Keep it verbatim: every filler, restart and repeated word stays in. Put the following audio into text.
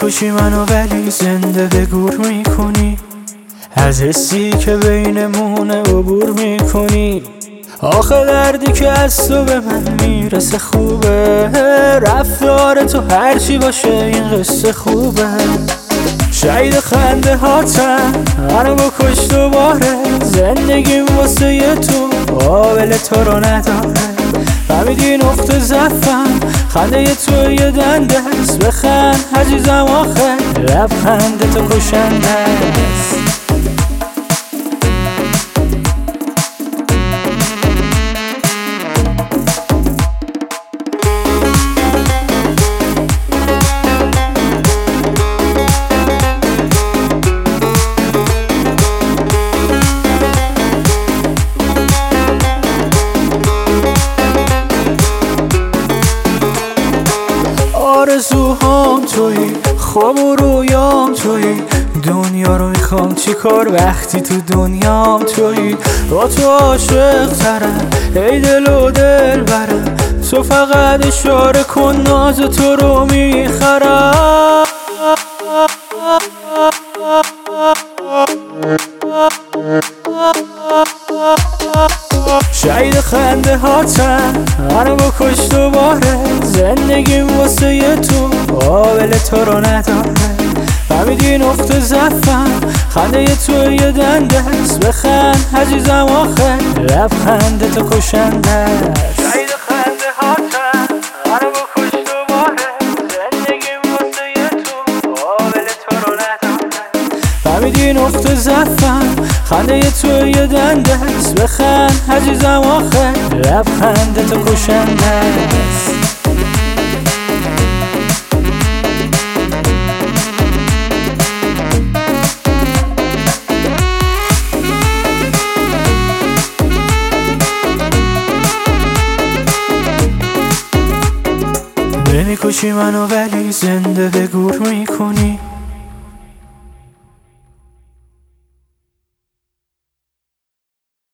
نمیکشی منو ولی زنده به گور میکنی، از حسی که بینمونه عبور میکنی. آخه دردی که از تو به من میرسه خوبه، رفتار تو هرچی باشه این قصه خوبه. شاید خنده هاتم منو بکش دوباره، زندگیم واسه یه تو قابل تو رو نداره. فهمیدی نقطه ضعفم خنده تو یه دنده است، بخند عزیزم آخه لبخند تو کشنده است. آرزوهام تویی، خواب و رویام تویی، دنیا رو میخوام چی کار وقتی تو دنیام تویی. با تو عاشق ترم ای دل و دل برم، تو فقط اشاره کن ناز تو رو میخرم. شاید خنده هاتم منو بکش دوباره، زندگیم واسه یه تو قابل تو رو نداره. فهمیدی نقطه ضعفم خنده تو یه دنده است، بخند عزیزم آخه لبخند تو کشنده است. شاید خنده هاتم منو بکش دوباره، زندگیم واسه یه تو قابل تو رو نداره. فهمیدی نقطه ضعفم خنده تو یه دنده است، بخند عزیزم آخه لبخند تو کشنده است. نمیکشی منو ولی زنده به گور میکنی،